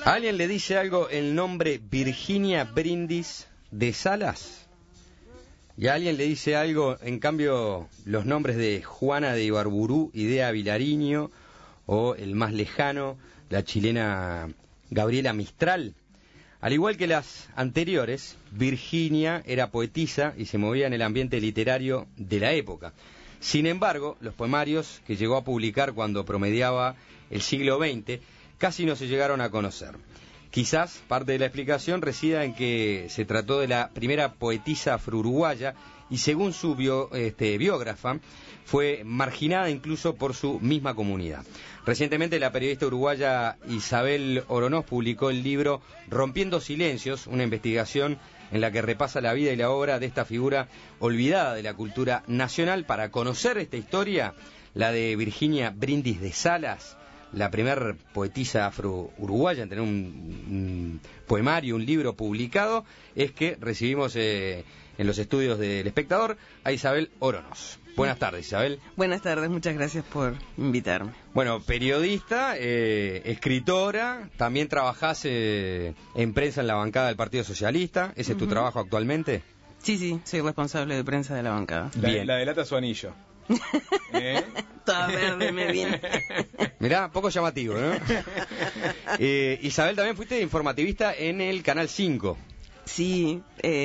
¿A alguien le dice algo el nombre Virginia Brindis de Salas? ¿Y a alguien le dice algo, en cambio, los nombres de Juana de Ibarburú y Dea Vilariño, o el más lejano, la chilena Gabriela Mistral? Al igual que las anteriores, Virginia era poetisa y se movía en el ambiente literario de la época. Sin embargo, los poemarios que llegó a publicar cuando promediaba el siglo XX casi no se llegaron a conocer. Quizás parte de la explicación resida en que se trató de la primera poetisa afro-uruguaya y, según su biógrafa, fue marginada incluso por su misma comunidad. Recientemente la periodista uruguaya Isabel Oronós publicó el libro Rompiendo Silencios, una investigación en la que repasa la vida y la obra de esta figura olvidada de la cultura nacional. Para conocer esta historia, la de Virginia Brindis de Salas, la primer poetisa afro-uruguaya en tener un poemario, un libro publicado, es que recibimos en los estudios del Espectador a Isabel Oronós. Buenas tardes, Isabel. Buenas tardes, muchas gracias por invitarme. Bueno, periodista, escritora, también trabajás en prensa en la bancada del Partido Socialista. ¿Ese es tu trabajo actualmente? Sí, soy responsable de prensa de la bancada. Bien. La delata su anillo. Toda verde me viene. Mirá, poco llamativo, ¿no? Isabel, también fuiste informativista en el Canal 5. Sí,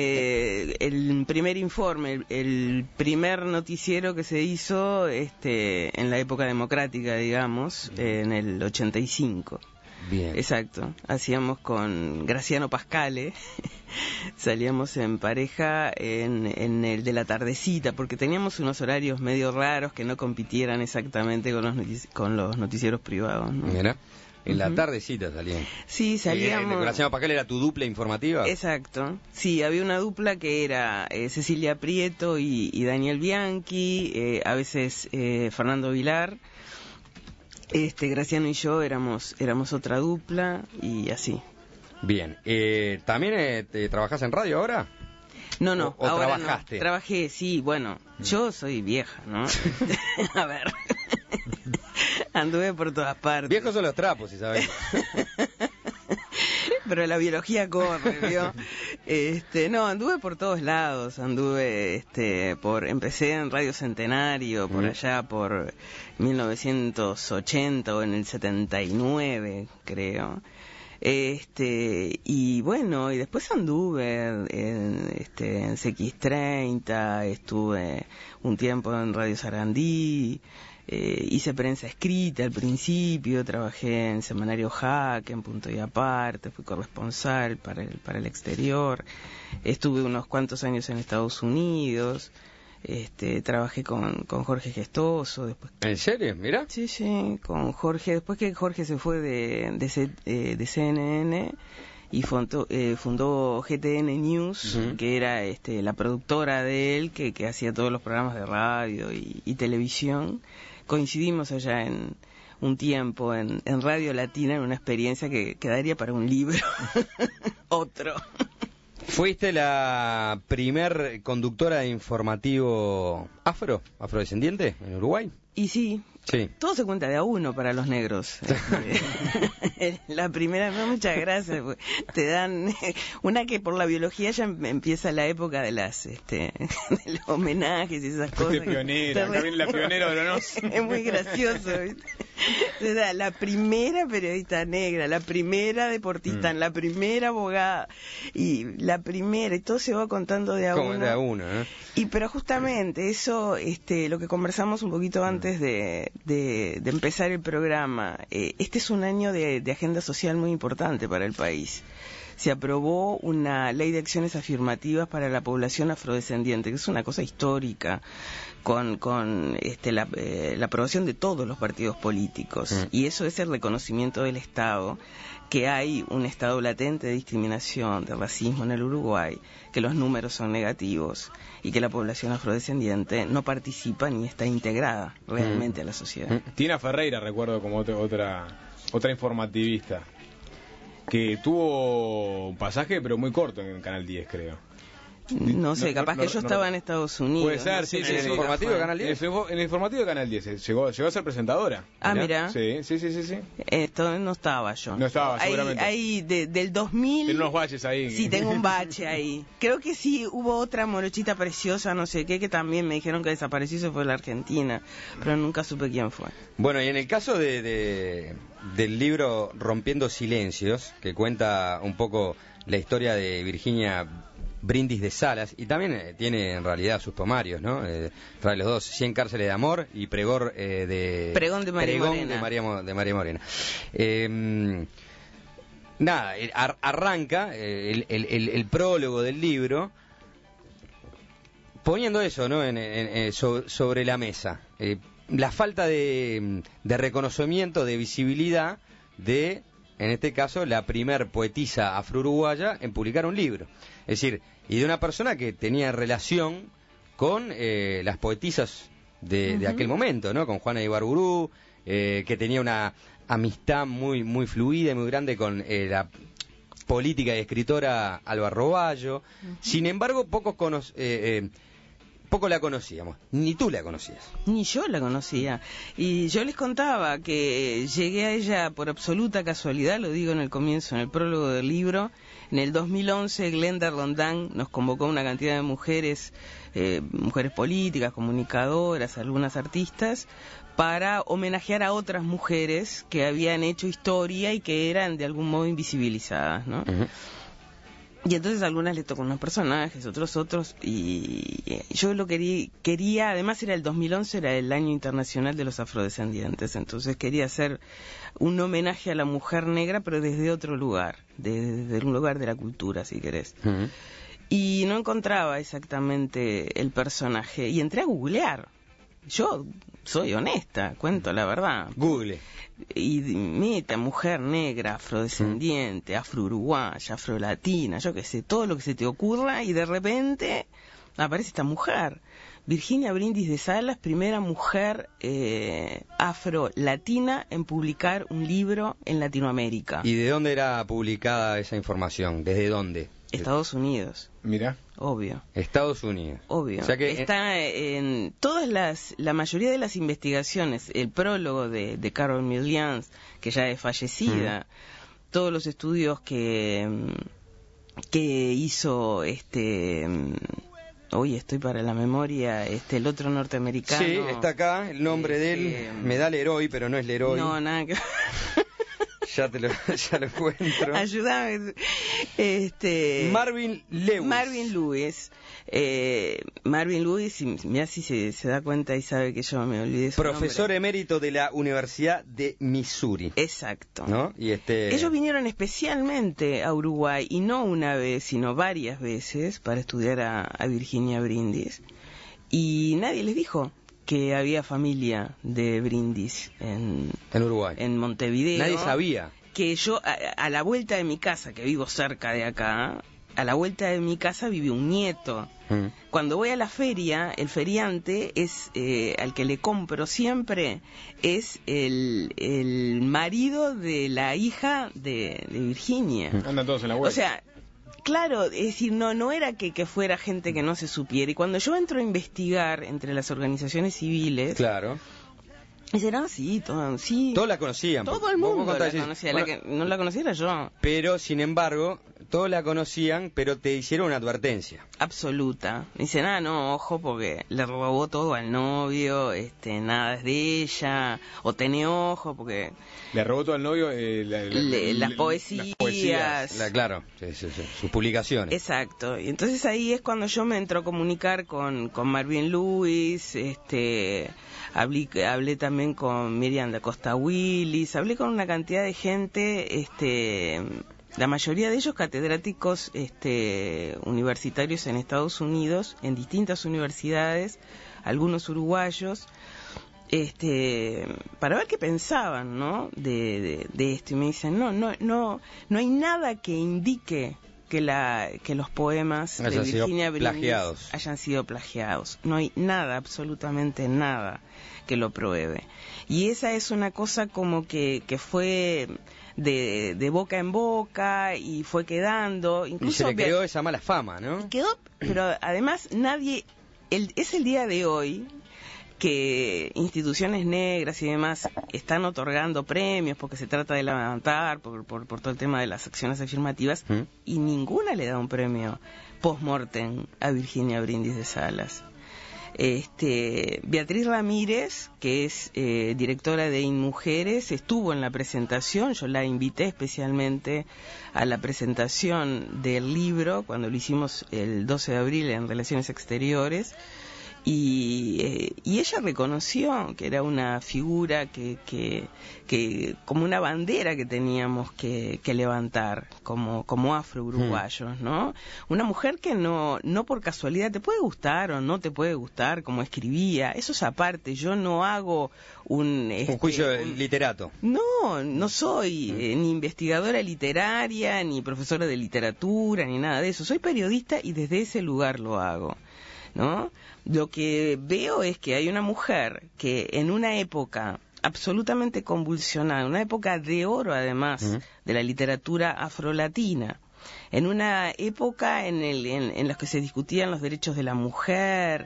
el primer informe, el primer noticiero que se hizo en la época democrática, digamos, en el 85. Bien. Exacto, hacíamos con Graciano Pascale, salíamos en pareja en el de la tardecita, porque teníamos unos horarios medio raros que no compitieran exactamente con los noticieros privados, ¿no? Mira, en la tardecita salían. Sí, salíamos. Graciano Pascale era tu dupla informativa. Exacto, sí, había una dupla que era Cecilia Prieto y Daniel Bianchi, a veces Fernando Vilar. Graciano y yo éramos otra dupla y así. Bien. ¿También trabajás en radio ahora? No, ¿O ahora trabajaste? No. Trabajé, sí, bueno, yo soy vieja, ¿no? A ver, anduve por todas partes. Viejos son los trapos, Isabel. Pero la biología corre, ¿vio? No, anduve por todos lados, empecé en Radio Centenario, por allá por 1980 o en el 79, creo. Y bueno, y después anduve en CX30, estuve un tiempo en Radio Sarandí. Hice prensa escrita al principio, trabajé en Semanario Jaque, en Punto y Aparte, fui corresponsal para el exterior, estuve unos cuantos años en Estados Unidos, trabajé con Jorge Gestoso. Después. ¿En serio? Mira. Sí, con Jorge, después que Jorge se fue de CNN y fundó GTN News, que era la productora de él, que hacía todos los programas de radio y televisión. Coincidimos allá en un tiempo en Radio Latina, en una experiencia que quedaría para un libro. Otro. ¿Fuiste la primer conductora de informativo afrodescendiente en Uruguay? Y sí. Todo se cuenta de a uno para los negros. La primera, no, muchas gracias. Te dan una que por la biología ya empieza la época de de los homenajes y esas cosas. Pionera, acá viene la pionera de Oronós. Es muy gracioso, ¿viste? Te da la primera periodista negra, la primera deportista, la primera abogada y la primera, y todo se va contando de a uno. Como de a uno, ¿eh? Pero justamente eso, lo que conversamos un poquito antes de empezar el programa, este es un año de agenda social muy importante para el país. Se aprobó una ley de acciones afirmativas para la población afrodescendiente, que es una cosa histórica, con la aprobación de todos los partidos políticos. Y eso es el reconocimiento del Estado, que hay un estado latente de discriminación, de racismo en el Uruguay, que los números son negativos y que la población afrodescendiente no participa ni está integrada realmente a la sociedad. Tina Ferreira, recuerdo como otra informativista, que tuvo un pasaje pero muy corto en Canal 10, creo. No sé, capaz que yo estaba en Estados Unidos. Puede ser, no sí, sé sí, en sí. ¿En el informativo de Canal 10? En el informativo de Canal 10. Llegó a ser presentadora. Ah, mira. Sí. Esto no estaba yo. No estaba, seguramente. Ahí del 2000... Tiene unos baches ahí. Sí, tengo un bache ahí. Creo que sí, hubo otra morochita preciosa, no sé qué, que también me dijeron que desapareció y se fue a la Argentina, pero nunca supe quién fue. Bueno, y en el caso del libro Rompiendo Silencios, que cuenta un poco la historia de Virginia Brindis de Salas, y también tiene en realidad sus tomarios, ¿no? Trae los dos, 100 cárceles de amor y Pregón de María Morena. Nada, arranca el prólogo del libro poniendo eso, ¿no? Sobre la mesa. La falta de reconocimiento, de visibilidad de, en este caso, la primer poetisa afro-uruguaya en publicar un libro. Es decir, y de una persona que tenía relación con las poetisas de aquel momento, ¿no? Con Juana de Ibarburu, que tenía una amistad muy fluida y muy grande con la política y escritora Alba Roballo. Sin embargo, poco la conocíamos, ni tú la conocías. Ni yo la conocía. Y yo les contaba que llegué a ella por absoluta casualidad, lo digo en el comienzo, en el prólogo del libro. En el 2011, Glenda Rondán nos convocó a una cantidad de mujeres, mujeres políticas, comunicadoras, algunas artistas, para homenajear a otras mujeres que habían hecho historia y que eran de algún modo invisibilizadas, ¿no? Y entonces a algunas le tocó unos personajes, otros, y yo lo quería, además era el 2011, era el año internacional de los afrodescendientes, entonces quería hacer un homenaje a la mujer negra, pero desde otro lugar, desde un lugar de la cultura, si querés. Y no encontraba exactamente el personaje, y entré a googlear. Yo soy honesta, cuento la verdad. Google. Y meta, mujer negra, afrodescendiente, afro-uruguaya, afro-latina, yo qué sé, todo lo que se te ocurra, y de repente aparece esta mujer. Virginia Brindis de Salas, primera mujer afro-latina en publicar un libro en Latinoamérica. ¿Y de dónde era publicada esa información? ¿Desde dónde? Estados Unidos. Mira. Obvio. Estados Unidos. Obvio. O sea que está en todas la mayoría de las investigaciones, el prólogo de Carol Millians, que ya es fallecida, todos los estudios que hizo hoy estoy para la memoria, el otro norteamericano. Sí, está acá el nombre de él, me da Leroy, pero no es Leroy. No, nada que ya lo encuentro. Ayúdame. Marvin Lewis. Marvin Lewis, mira si se da cuenta y sabe que yo me olvidé su profesor nombre. emérito de la Universidad de Missouri. Exacto. ¿No? Y ellos vinieron especialmente a Uruguay, y no una vez, sino varias veces, para estudiar a Virginia Brindis. Y nadie les dijo que había familia de Brindis en Uruguay, en Montevideo. Nadie sabía. Que yo, a la vuelta de mi casa, que vivo cerca de acá, a la vuelta de mi casa vive un nieto. Cuando voy a la feria, el feriante es al que le compro siempre, es el marido de la hija de Virginia. Andan todos en la vuelta. O sea, claro, es decir, no era que fuera gente que no se supiera. Y cuando yo entro a investigar entre las organizaciones civiles, claro, dicen, sí, todos la conocían. Todo el mundo la conocía. La que no la conocía era yo. Pero, sin embargo, todos la conocían, pero te hicieron una advertencia. Absoluta. Dicen, no, ojo, porque le robó todo al novio, nada es de ella, o tenés ojo, porque... Le robó todo al novio las poesías. Claro, sus publicaciones. Exacto. Y entonces ahí es cuando yo me entro a comunicar con Marvin Lewis, hablé también con Miriam da Costa Willis, hablé con una cantidad de gente, la mayoría de ellos catedráticos universitarios en Estados Unidos, en distintas universidades, algunos uruguayos, para ver qué pensaban, ¿no? de esto. Y me dicen, no hay nada que indique que los poemas de Virginia Brindis hayan sido plagiados. No hay nada, absolutamente nada, que lo pruebe. Y esa es una cosa como que fue de boca en boca y fue quedando. Incluso y se le creó esa mala fama, ¿no? Quedó, pero además nadie... es el día de hoy que instituciones negras y demás están otorgando premios porque se trata de levantar por todo el tema de las acciones afirmativas, y ninguna le da un premio post-mortem a Virginia Brindis de Salas. Beatriz Ramírez, que es directora de InMujeres, estuvo en la presentación. Yo la invité especialmente a la presentación del libro cuando lo hicimos el 12 de abril en Relaciones Exteriores. Y ella reconoció que era una figura que como una bandera que teníamos que levantar como afro-uruguayos, ¿no? Una mujer que no por casualidad te puede gustar o no te puede gustar como escribía, eso es aparte. Yo no hago un juicio literato. No soy ni investigadora literaria, ni profesora de literatura, ni nada de eso. Soy periodista y desde ese lugar lo hago, ¿no? Lo que veo es que hay una mujer que en una época absolutamente convulsionada, una época de oro además de la literatura afrolatina, en una época en la que se discutían los derechos de la mujer,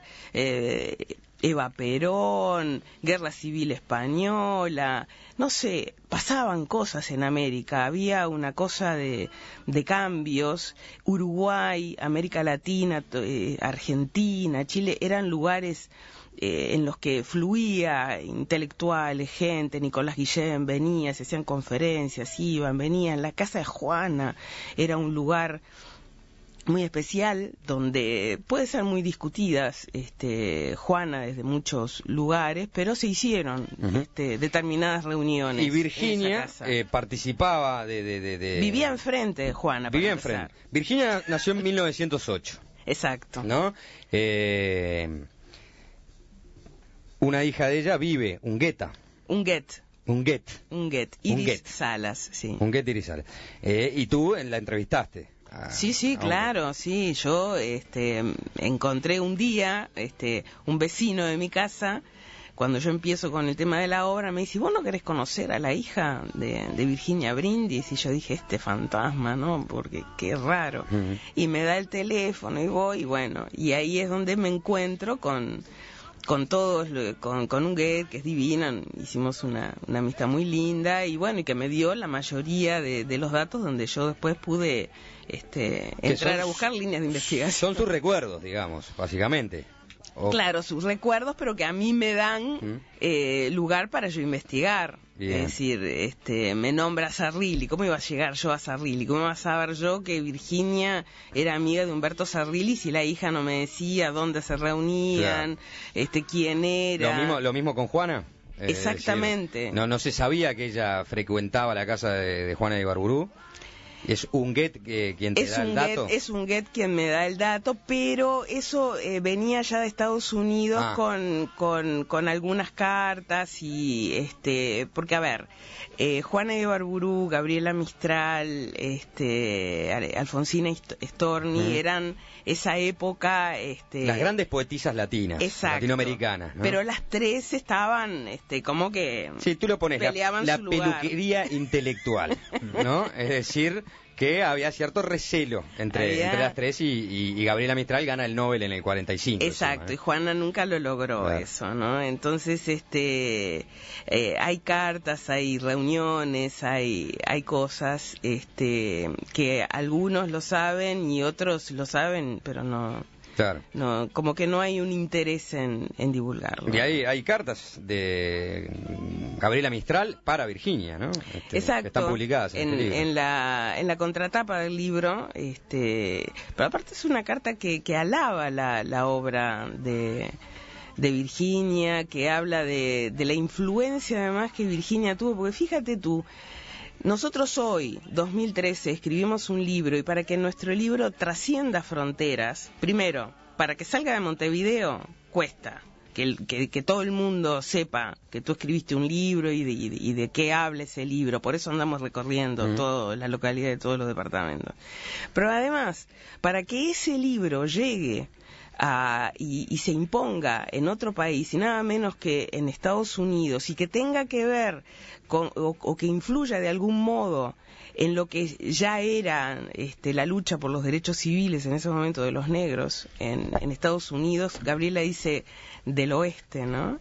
Eva Perón, Guerra Civil Española, no sé, pasaban cosas en América, había una cosa de cambios. Uruguay, América Latina, Argentina, Chile, eran lugares en los que fluía intelectuales, gente. Nicolás Guillén venía, se hacían conferencias, iban, venían. La casa de Juana era un lugar muy especial, donde puede ser muy discutidas Juana desde muchos lugares, pero se hicieron determinadas reuniones. Y Virginia participaba Vivía enfrente de Juana. Vivía enfrente. Virginia nació en 1908. Exacto. ¿No? Una hija de ella vive, Ungueta. Unguet. Iris Salas, sí. Unguet Iris Salas. Y tú la entrevistaste. Sí, claro, sí. Yo encontré un día un vecino de mi casa, cuando yo empiezo con el tema de la obra, me dice: ¿vos no querés conocer a la hija de Virginia Brindis? Y yo dije: este fantasma, ¿no? Porque qué raro. Y me da el teléfono y voy, y bueno, y ahí es donde me encuentro con todos, con Unguet, que es divina. Hicimos una amistad muy linda, y bueno, y que me dio la mayoría de los datos donde yo después pude entrar a buscar líneas de investigación. Son sus recuerdos, digamos, básicamente. Claro, sus recuerdos, pero que a mí me dan lugar para yo investigar. Bien. Es decir, me nombra Zarrilli. ¿Cómo iba a llegar yo a Zarrilli? ¿Cómo iba a saber yo que Virginia era amiga de Humberto Zarrilli si la hija no me decía dónde se reunían, quién era? Lo mismo con Juana. Exactamente. Decir, no se sabía que ella frecuentaba la casa de Juana de Ibarburú. ¿Es Unguet quien te da el dato? Es Unguet quien me da el dato, pero eso venía ya de Estados Unidos con algunas cartas y porque a ver, Juana de Ibarburú, Gabriela Mistral, Alfonsina Storni eran esa época las grandes poetisas latinas, latinoamericanas, ¿no? Pero las tres estaban como que sí, tú lo pones la peluquería intelectual, ¿no? Es decir, que había cierto recelo entre las tres, y Gabriela Mistral gana el Nobel en el 45. Exacto, y Juana nunca lo logró, eso, ¿no? Entonces, hay cartas, hay reuniones, hay cosas que algunos lo saben y otros lo saben, pero no... Claro. No, como que no hay un interés en divulgarlo. Y hay cartas de Gabriela Mistral para Virginia, ¿no? Exacto. Que están publicadas en la contratapa del libro, pero aparte es una carta que alaba la obra de Virginia, que habla de la influencia además que Virginia tuvo, porque fíjate tú, nosotros hoy, 2013, escribimos un libro, y para que nuestro libro trascienda fronteras, primero, para que salga de Montevideo, cuesta. que todo el mundo sepa que tú escribiste un libro y de qué habla ese libro. Por eso andamos recorriendo toda la localidad de todos los departamentos. Pero además, para que ese libro llegue y se imponga en otro país, y nada menos que en Estados Unidos, y que tenga que ver con, o que influya de algún modo en lo que ya era la lucha por los derechos civiles en ese momento de los negros en Estados Unidos. Gabriela dice del oeste, ¿no?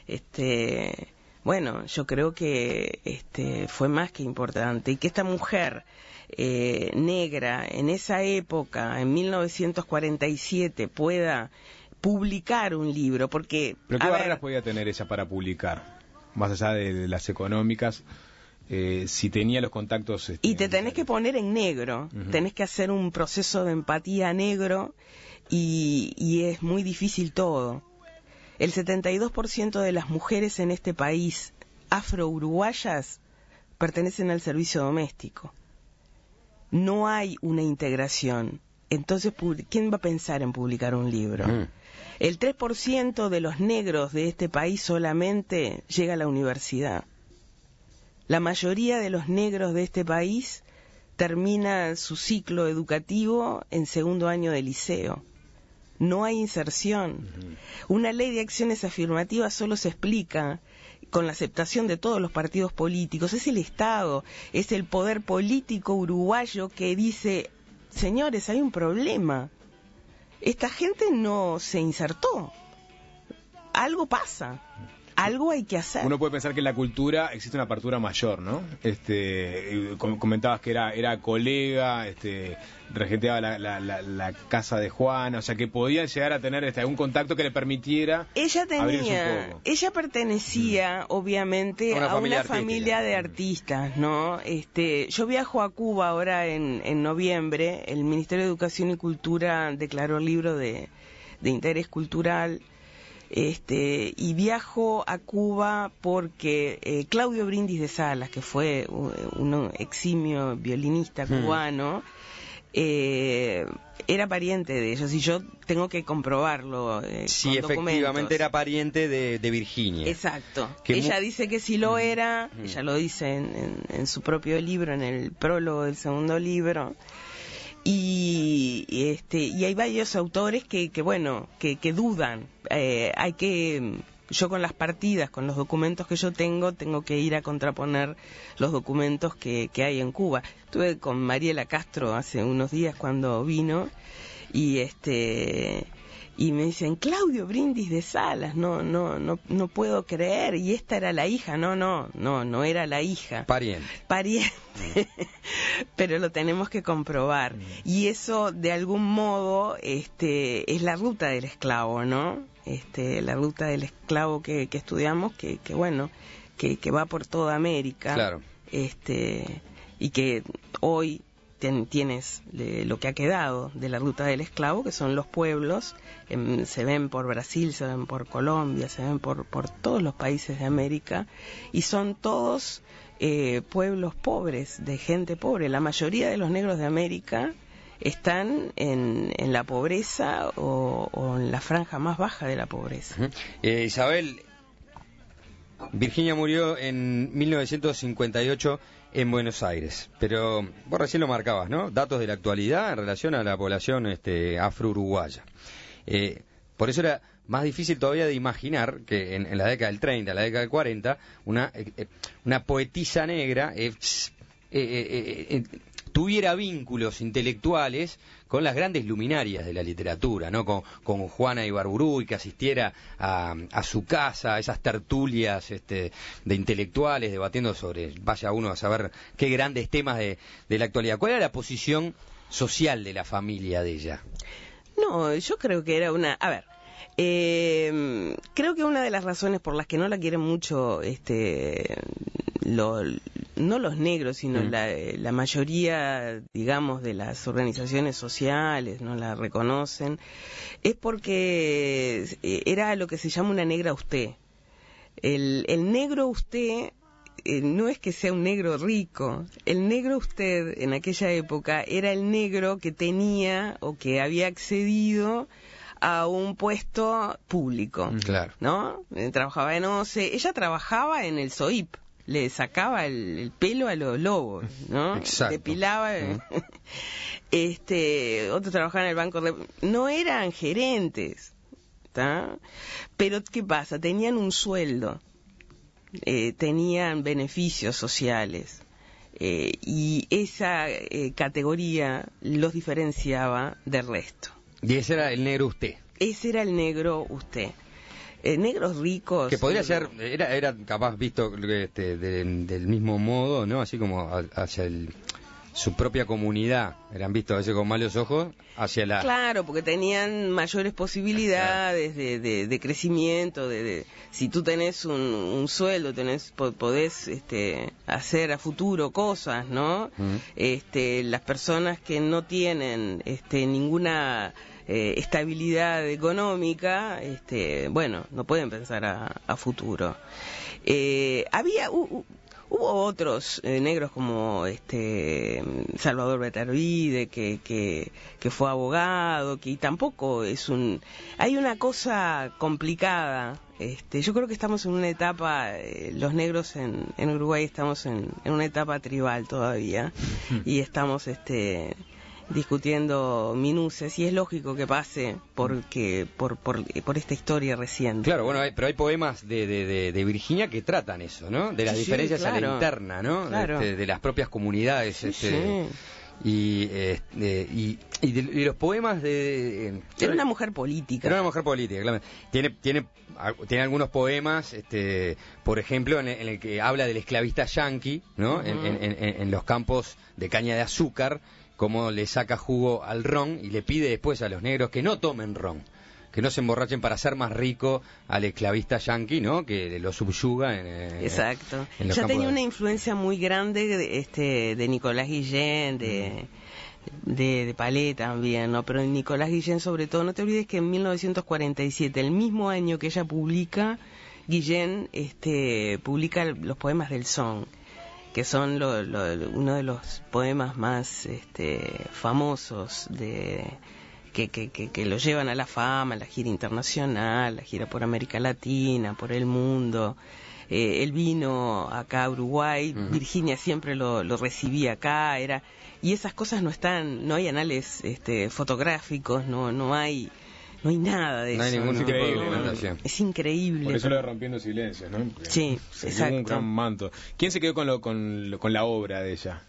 Bueno, yo creo que fue más que importante, y que esta mujer negra en esa época, en 1947, pueda publicar un libro, porque... ¿Pero qué barreras podía tener ella para publicar? Más allá de las económicas, si tenía los contactos... Y te tenés que poner en negro, tenés que hacer un proceso de empatía negro, y es muy difícil todo. El 72% de las mujeres en este país afro-uruguayas pertenecen al servicio doméstico. No hay una integración. Entonces, ¿quién va a pensar en publicar un libro? El 3% de los negros de este país solamente llega a la universidad. La mayoría de los negros de este país termina su ciclo educativo en segundo año de liceo. No hay inserción. Una ley de acciones afirmativas solo se explica con la aceptación de todos los partidos políticos. Es el Estado, es el poder político uruguayo que dice: señores, hay un problema. Esta gente no se insertó. Algo pasa. Algo hay que hacer. Uno puede pensar que en la cultura existe una apertura mayor, ¿no? Comentabas que era colega, regenteaba la casa de Juana, o sea que podía llegar a tener algún contacto que le permitiera abrirse un poco. Ella pertenecía obviamente a una familia de artistas, ¿no? Yo viajo a Cuba ahora en noviembre. El Ministerio de Educación y Cultura declaró el libro de interés cultural. Y viajo a Cuba porque Claudio Brindis de Salas, que fue un eximio violinista cubano, era pariente de ellos, y yo tengo que comprobarlo. Sí, con efectivamente documentos. era pariente de Virginia. Exacto. Ella dice que sí lo era, ella lo dice en su propio libro, en el prólogo del segundo libro. Y hay varios autores que dudan. Yo con las partidas, con los documentos que yo tengo que ir a contraponer los documentos que hay en Cuba. Estuve con Mariela Castro hace unos días cuando vino, y me dicen: Claudio Brindis de Salas, no puedo creer, y esta era la hija. No era la hija. Pariente. Pero lo tenemos que comprobar. Y eso, de algún modo, es la ruta del esclavo, ¿no? La ruta del esclavo que estudiamos, que va por toda América. Claro. Y que hoy tienes lo que ha quedado de la ruta del esclavo, que son los pueblos. Se ven por Brasil, se ven por Colombia, se ven por todos los países de América, y son todos pueblos pobres, de gente pobre. La mayoría de los negros de América están en la pobreza o en la franja más baja de la pobreza. Isabel, Virginia murió en 1958 en Buenos Aires, pero vos recién lo marcabas, ¿no? Datos de la actualidad en relación a la población afro-uruguaya. Por eso era más difícil todavía de imaginar que en la década del 30, en la década del 40, una poetisa negra tuviera vínculos intelectuales con las grandes luminarias de la literatura, ¿no? Con Juana Ibarburu, y que asistiera a su casa, a esas tertulias de intelectuales debatiendo sobre, vaya uno a saber qué grandes temas de la actualidad. ¿Cuál era la posición social de la familia de ella? No, yo creo que era una... A ver, creo que una de las razones por las que no la quieren mucho no los negros, sino la mayoría, digamos, de las organizaciones sociales no la reconocen, es porque era lo que se llama una negra usted. El negro usted no es que sea un negro rico. El negro usted en aquella época era el negro que tenía o que había accedido a un puesto público, Claro. ¿no? Trabajaba en OCE, ella trabajaba en el SOIP, le sacaba el pelo a los lobos, ¿no? Exacto. Depilaba. Otro trabajaba en el banco, no eran gerentes, ¿tá? Pero ¿qué pasa? Tenían un sueldo, tenían beneficios sociales. Y esa categoría los diferenciaba del resto. Y ese era el negro usted. Ese era el negro usted. Negros ricos. Que podría ser, era capaz visto del mismo modo, ¿no? Así como hacia su propia comunidad. Eran vistos a veces con malos ojos hacia la... Claro, porque tenían mayores posibilidades de crecimiento. Si tú tenés un sueldo, podés hacer a futuro cosas, ¿no? Las personas que no tienen ninguna estabilidad económica, bueno, no pueden pensar a futuro. Hubo otros negros como Salvador Beterbide, que fue abogado, que tampoco es hay una cosa complicada. Yo creo que estamos en una etapa, los negros en Uruguay estamos en una etapa tribal todavía, y estamos discutiendo minucias, y es lógico que pase por esta historia reciente. Claro, bueno, pero hay poemas de Virginia que tratan eso, ¿no? De las diferencias a la interna, ¿no? Claro. De las propias comunidades. Y los poemas de... Era una mujer política. Era una mujer política, claro. Tiene algunos poemas, por ejemplo, en el que habla del esclavista yanqui, ¿no? En los campos de caña de azúcar, cómo le saca jugo al ron y le pide después a los negros que no tomen ron, que no se emborrachen para ser más rico al esclavista yanqui, ¿no? Que lo subyuga Exacto. En los ya campos tenía una influencia muy grande de Nicolás Guillén, de Palé también, ¿no? Pero Nicolás Guillén sobre todo, no te olvides que en 1947, el mismo año que ella publica, Guillén publica los poemas del son, que son uno de los poemas más famosos que lo llevan a la fama, la gira internacional, la gira por América Latina, por el mundo. Él vino acá a Uruguay, Virginia siempre lo recibía acá, y esas cosas no hay anales fotográficos, no hay nada de eso. No hay ningún tipo de Increíble, documentación. Es increíble. Por eso lo de Rompiendo Silencios, ¿no? Porque Sí, exacto. un gran manto. ¿Quién se quedó con la obra de ella?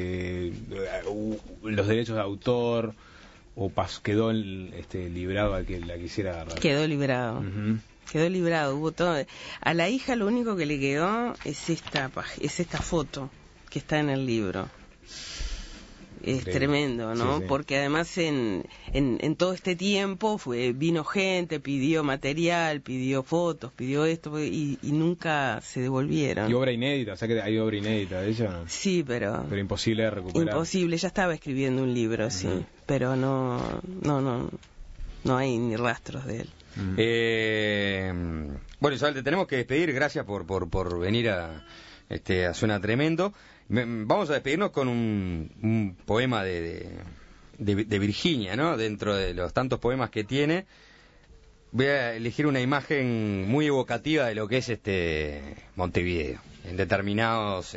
¿Los derechos de autor? ¿O quedó librado al que la quisiera agarrar? Quedó librado. Quedó librado. Hubo todo. A la hija lo único que le quedó es esta foto que está en el libro. Es Increíble. Tremendo, ¿no? Sí. Porque además en todo este tiempo vino gente, pidió material, pidió fotos, pidió esto, y nunca se devolvieron. ¿Y obra inédita? O sea que hay obra inédita de ella, ¿no? Sí, pero imposible de recuperar. imposible. Ya estaba escribiendo un libro, sí, pero no hay ni rastros de él. Bueno, Isabel, te tenemos que despedir. Gracias por venir a Suena Tremendo. Vamos a despedirnos con un poema de Virginia, ¿no? Dentro de los tantos poemas que tiene, voy a elegir una imagen muy evocativa de lo que es Montevideo en determinados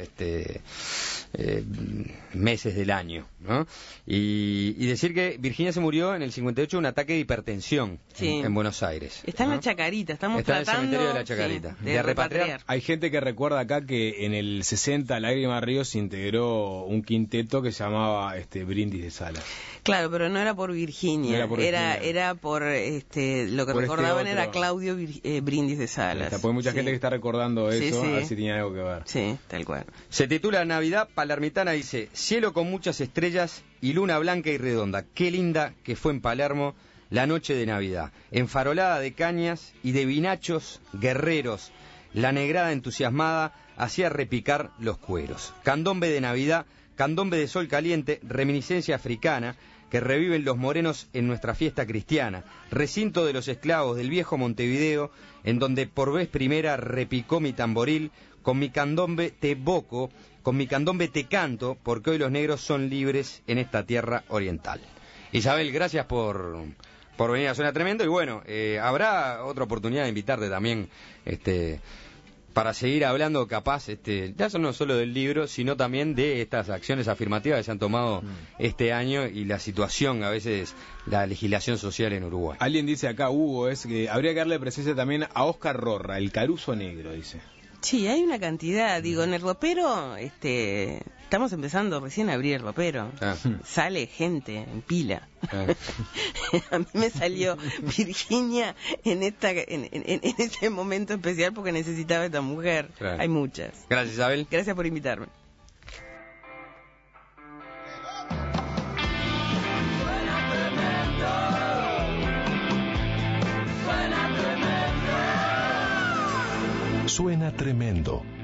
meses del año, ¿no? Y decir que Virginia se murió en el 58 de un ataque de hipertensión en Buenos Aires. Está en ¿no? la Chacarita, está en el cementerio de la Chacarita. De repatriar. Hay gente que recuerda acá que en el 60 Lágrima Río se integró un quinteto que se llamaba Brindis de Salas. Claro, pero no era por Virginia, era por lo que por recordaban era Claudio Brindis de Salas. Porque hay mucha gente que está recordando eso, a ver si tenía algo que ver. Sí, tal cual. Se titula Navidad Palermitana, dice: cielo con muchas estrellas y luna blanca y redonda. Qué linda que fue en Palermo la noche de Navidad. Enfarolada de cañas y de vinachos guerreros, la negrada entusiasmada hacía repicar los cueros. Candombe de Navidad, candombe de sol caliente, reminiscencia africana que reviven los morenos en nuestra fiesta cristiana. Recinto de los esclavos del viejo Montevideo, en donde por vez primera repicó mi tamboril. Con mi candombe te evoco, con mi candombe te canto, porque hoy los negros son libres en esta tierra oriental. Isabel, gracias por por venir a Suena Tremendo. Y bueno, habrá otra oportunidad de invitarte también, para seguir hablando capaz, ya no solo del libro, sino también de estas acciones afirmativas que se han tomado este año y la situación, a veces, la legislación social en Uruguay. Alguien dice acá, Hugo, es que habría que darle presencia también a Oscar Rorra, el Caruso Negro, dice. Sí, hay una cantidad. Digo, en el ropero, estamos empezando recién a abrir el ropero. Sale gente en pila. A mí me salió Virginia en este momento especial porque necesitaba esta mujer. Claro. Hay muchas. Gracias, Isabel. Gracias por invitarme. Suena Tremendo.